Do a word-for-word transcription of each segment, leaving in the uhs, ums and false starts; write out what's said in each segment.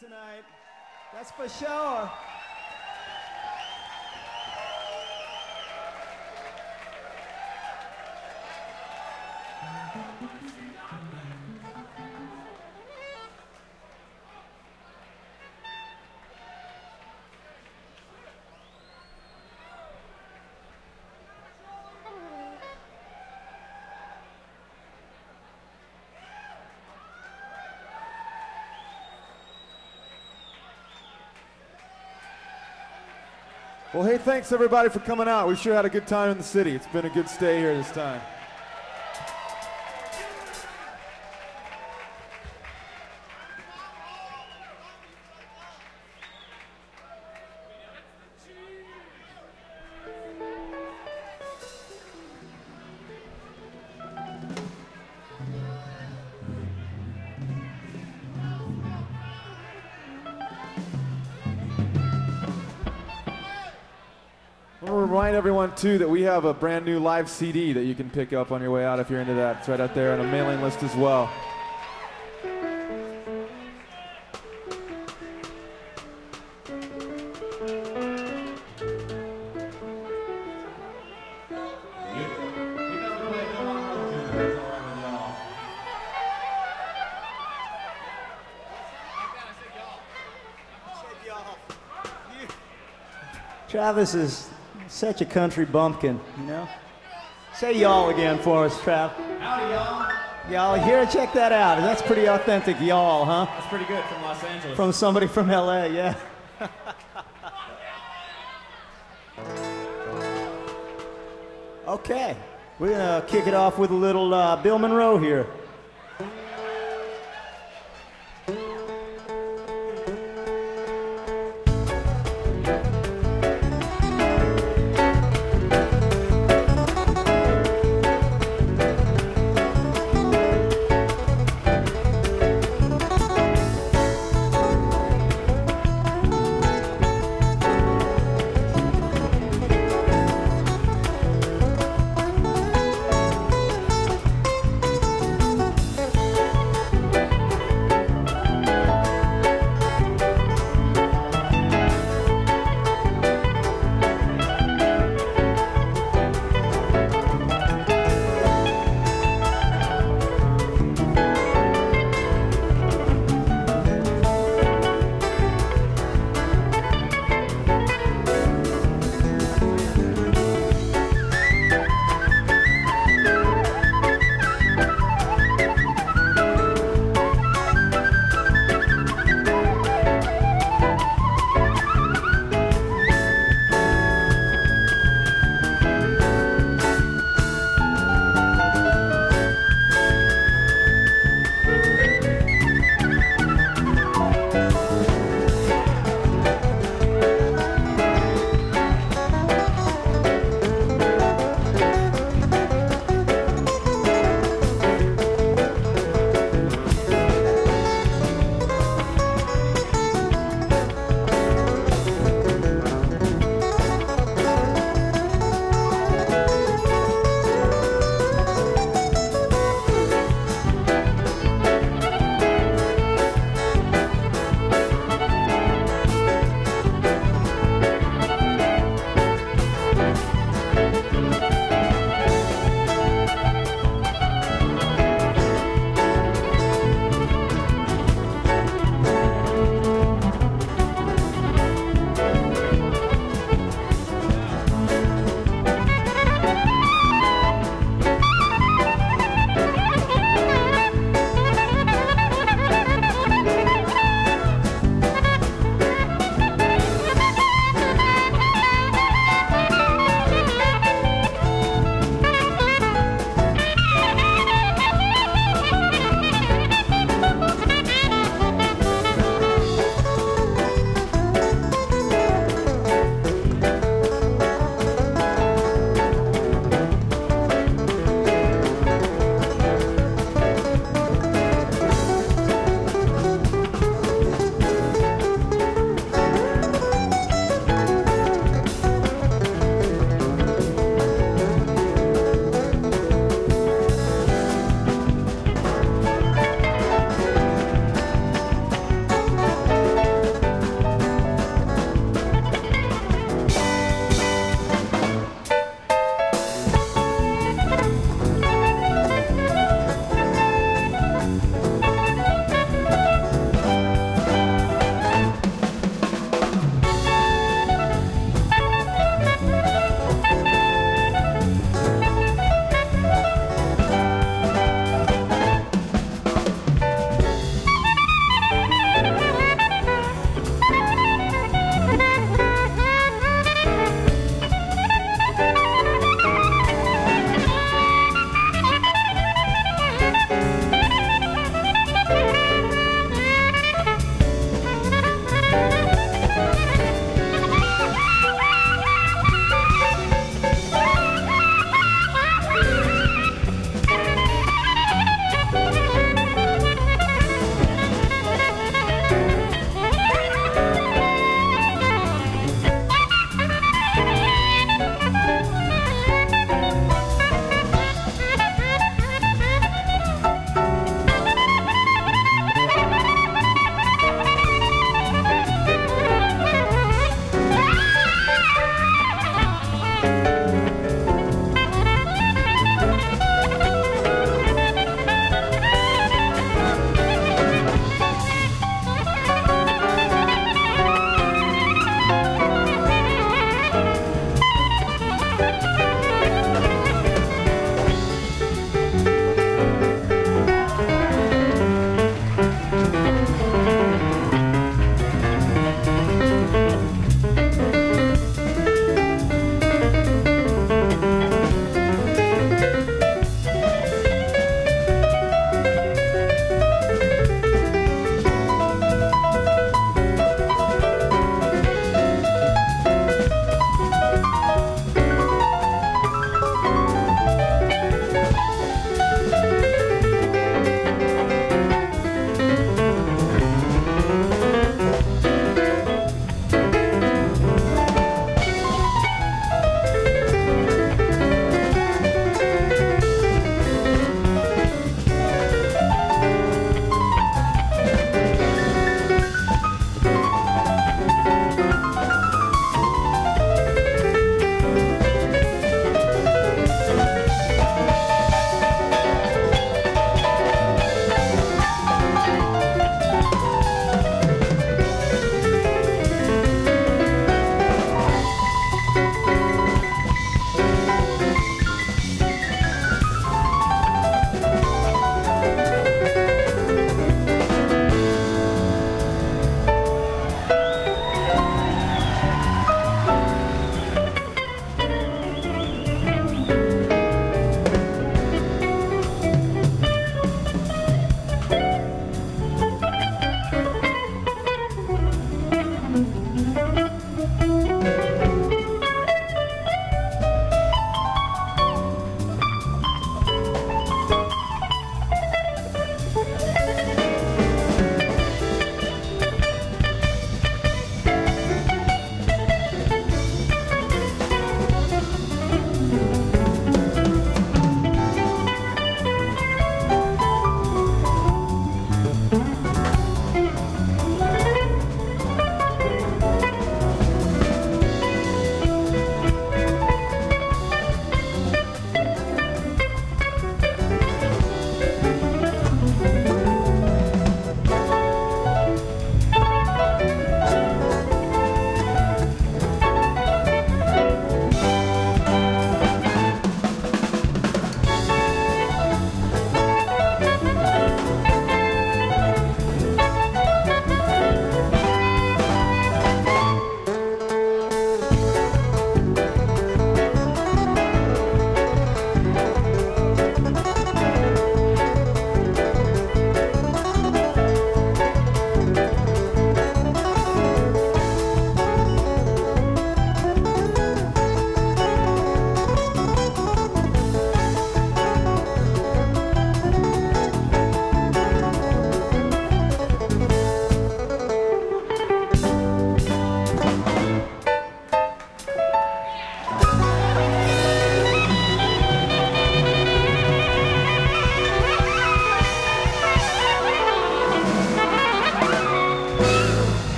tonight. That's for sure. Well, hey, thanks everybody for coming out. We sure had a good time in the city. It's been a good stay here this time. I want to remind everyone, too, that we have a brand new live C D that you can pick up on your way out if you're into that. It's right out there on a mailing list as well. Travis is such a country bumpkin, you know? Say y'all again for us, Trav. Howdy, y'all. Y'all here, check that out. That's pretty authentic y'all, huh? That's pretty good from Los Angeles. From somebody from L A, yeah. Okay, we're gonna kick it off with a little uh, Bill Monroe here. Thank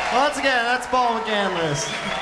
Once again, that's Paul McCandless.